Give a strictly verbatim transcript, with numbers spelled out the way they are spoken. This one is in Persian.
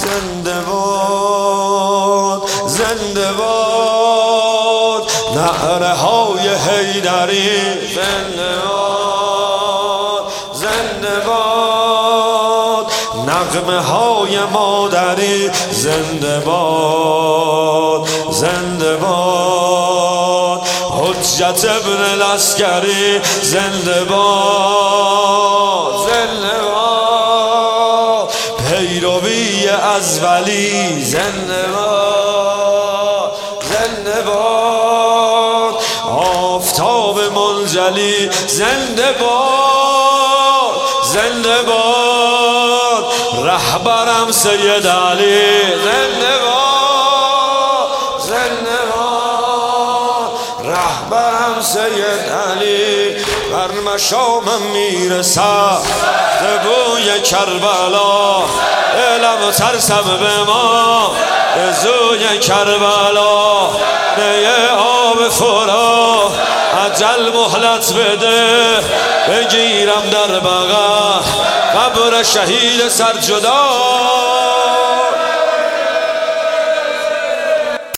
زنده باد زنده باد نعره های حیدری زنده باد زنده باد نغمه های مادری زنده باد زنده باد حجت ابن العسکری زنده باد زنده باد پیروی از ولی زنده باد زنده باد آفتاب منجلی زنده باد زنده باد رهبرم سید علی زنده باد زنده باد رهبرم سید علی بر مشامم میرسد بوی کربلا دلم ترسم به ما به زوی کربلا به آب فرا عجل مهلت بده بگیرم در بغل قبر شهید سرجدا